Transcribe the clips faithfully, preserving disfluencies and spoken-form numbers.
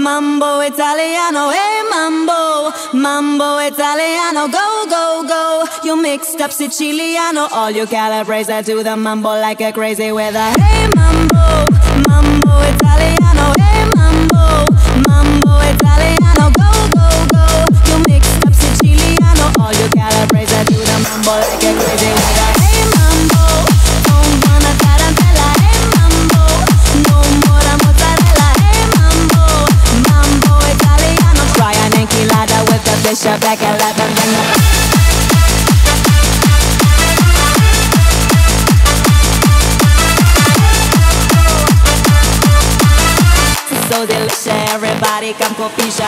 mambo Italiano, hey mambo, mambo Italiano, go, go, go. You mixed up Siciliano, all you Calabrese do the mambo like a crazy with a hey mambo, mambo Italiano, hey mambo, mambo Italiano, go, go, go. You mixed up Siciliano, all you Calabrese do the mambo like a crazy with a hey mambo. Don't wanna tarantella, hey mambo, no more mozzarella, hey mambo, mambo Italiano. Try an enchilada with the bishop like eleven. So delicious, everybody come copisce.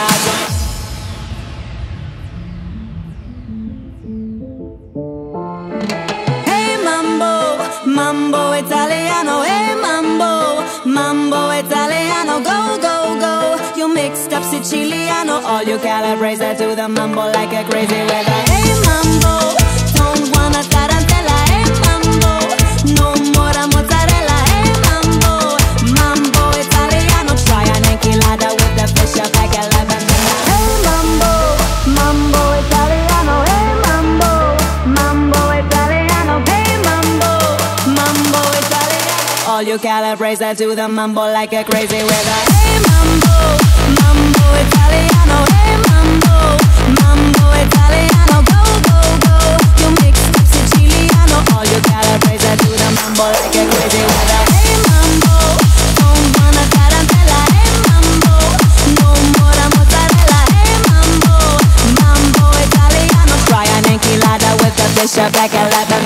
Hey mambo, mambo Italiano, hey mambo, mambo Italiano, go, go, go. You mixed up Siciliano, all you Calabrese do the mambo like a crazy weather. Hey mambo, don't wanna tarantella, hey mambo, no more mozzarella, hey mambo, mambo Italiano. Try an enchilada with the fish up like eleven. Hey mambo, mambo Italiano, hey mambo, mambo Italiano, hey mambo, mambo Italiano. All you Calabrese do the mambo like a crazy weather. Hey mambo, mambo Italiano, hey mambo, mambo Italiano, go, go, go. You mixed up Siciliano, all you Calabrese do the mambo like a crazy weather. Hey mambo, don't wanna tarantella, hey mambo, no more mozzarella, hey mambo, mambo Italiano. Try an enchilada with the bishop like eleven.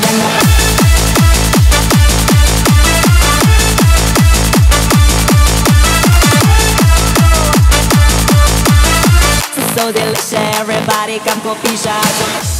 So delicious, everybody come copisce.